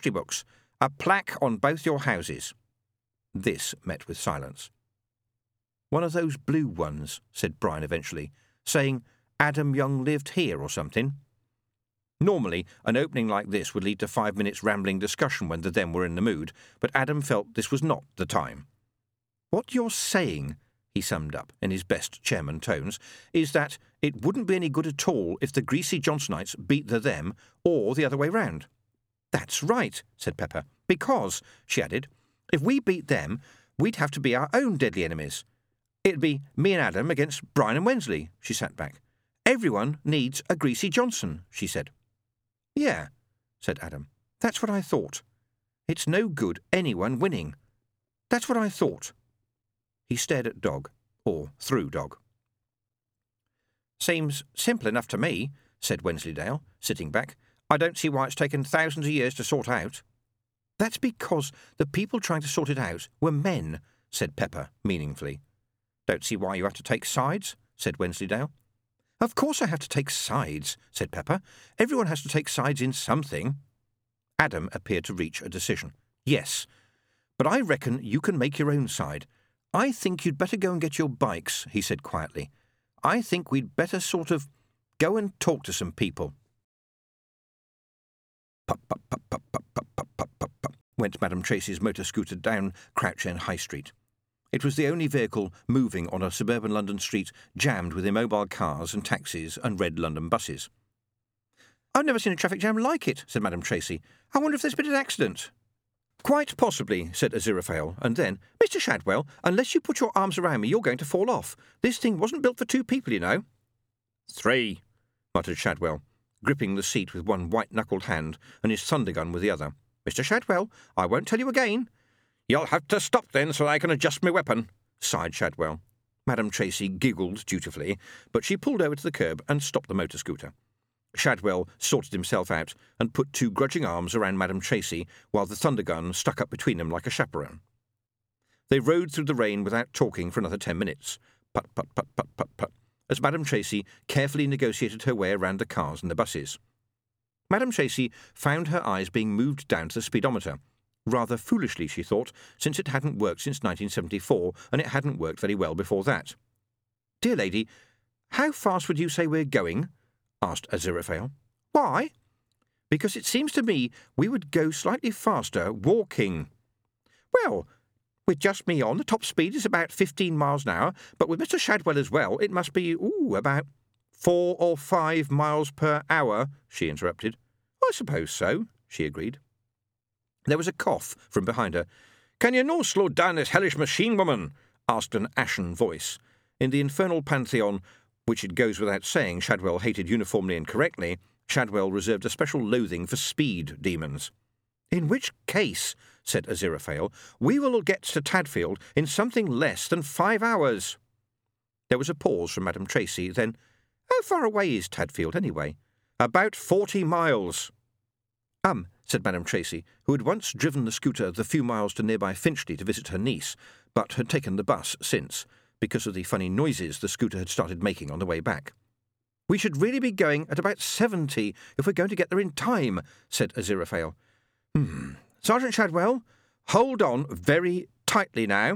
history books. A plaque on both your houses." This met with silence. "One of those blue ones," said Brian eventually, "saying Adam Young lived here or something." Normally, an opening like this would lead to 5 minutes rambling discussion when the them were in the mood, but Adam felt this was not the time. "What you're saying," he summed up in his best chairman tones, "is that it wouldn't be any good at all if the greasy Johnsonites beat the them, or the other way round." "That's right," said Pepper, "because," she added, "if we beat them, we'd have to be our own deadly enemies. It'd be me and Adam against Brian and Wensley." She sat back. "Everyone needs a greasy Johnson," she said. "Yeah," said Adam. "That's what I thought. It's no good anyone winning. That's what I thought." He stared at Dog, or through Dog. "Seems simple enough to me," said Wensleydale, sitting back. "I don't see why it's taken thousands of years to sort out." "That's because the people trying to sort it out were men," said Pepper meaningfully. "Don't see why you have to take sides," said Wensleydale. "Of course I have to take sides," said Pepper. "Everyone has to take sides in something." Adam appeared to reach a decision. "Yes, but I reckon you can make your own side. I think you'd better go and get your bikes," he said quietly. "I think we'd better sort of go and talk to some people." Pup, pup, pup, pup, pup, pup, pup, pup, pup, pup, went Madame Tracy's motor scooter down Crouch End High Street. It was the only vehicle moving on a suburban London street jammed with immobile cars and taxis and red London buses. "I've never seen a traffic jam like it," said Madame Tracy. "I wonder if there's been an accident." "Quite possibly," said Aziraphale, and then, "Mr. Shadwell, unless you put your arms around me, you're going to fall off. This thing wasn't built for 2 people, you know." "3, muttered Shadwell, gripping the seat with one white-knuckled hand and his thundergun with the other. "Mr. Shadwell, I won't tell you again." "You'll have to stop then so I can adjust my weapon," sighed Shadwell. Madame Tracy giggled dutifully, but she pulled over to the curb and stopped the motor scooter. Shadwell sorted himself out and put 2 grudging arms around Madame Tracy while the thundergun stuck up between them like a chaperone. They rode through the rain without talking for another 10 minutes. Put, put, put, put, put, put, as Madame Tracy carefully negotiated her way around the cars and the buses. Madame Tracy found her eyes being moved down to the speedometer. Rather foolishly, she thought, since it hadn't worked since 1974, and it hadn't worked very well before that. "Dear lady, how fast would you say we're going?" asked Aziraphale. "Why?" "Because it seems to me we would go slightly faster walking." "Well, with just me on, the top speed is about 15 miles an hour, but with Mr. Shadwell as well, it must be, about 4 or 5 miles per hour," she interrupted. "I suppose so," she agreed. There was a cough from behind her. "Can you no slow down this hellish machine, woman?" asked an ashen voice. In the infernal pantheon, which it goes without saying Shadwell hated uniformly and correctly, Shadwell reserved a special loathing for speed demons. "In which case," said Aziraphale, "we will get to Tadfield in something less than 5 hours." There was a pause from Madame Tracy, then, "How far away is Tadfield, anyway?" "About 40 miles. Said Madame Tracy, who had once driven the scooter the few miles to nearby Finchley to visit her niece, but had taken the bus since, because of the funny noises the scooter had started making on the way back. "We should really be going at about 70 if we're going to get there in time," said Aziraphale. "Sergeant Shadwell, hold on very tightly now."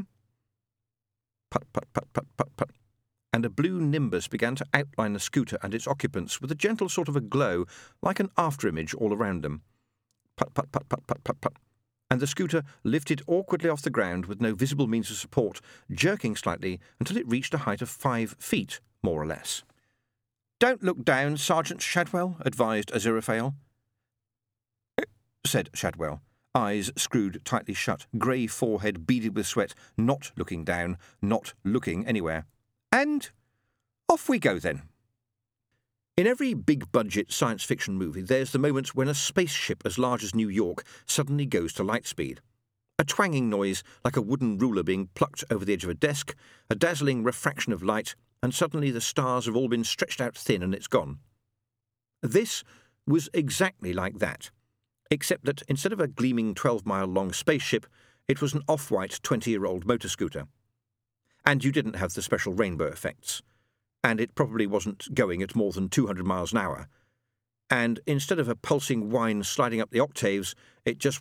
Put, put, put, put, put, put. And a blue nimbus began to outline the scooter and its occupants with a gentle sort of a glow, like an afterimage all around them. Put, put, put, put, put, put, put. And the scooter lifted awkwardly off the ground with no visible means of support, jerking slightly until it reached a height of 5 feet, more or less. "Don't look down, Sergeant Shadwell," advised Aziraphale. Said Shadwell, eyes screwed tightly shut, grey forehead beaded with sweat, not looking down, not looking anywhere. "And off we go, then." In every big-budget science fiction movie, there's the moment when a spaceship as large as New York suddenly goes to light speed. A twanging noise like a wooden ruler being plucked over the edge of a desk, a dazzling refraction of light, and suddenly the stars have all been stretched out thin and it's gone. This was exactly like that, except that instead of a gleaming 12-mile-long spaceship, it was an off-white 20-year-old motor scooter. And you didn't have the special rainbow effects. And it probably wasn't going at more than 200 miles an hour. And instead of a pulsing whine sliding up the octaves, it just